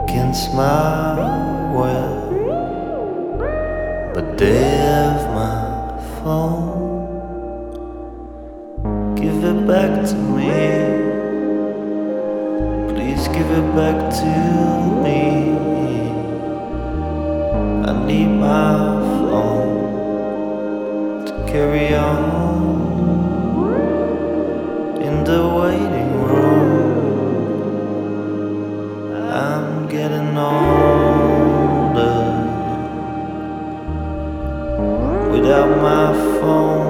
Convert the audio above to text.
against my will, but they have my phone. Give it back to me, please give it back to me. I need my phone to carry on in the waiting room. I'm getting older without my phone.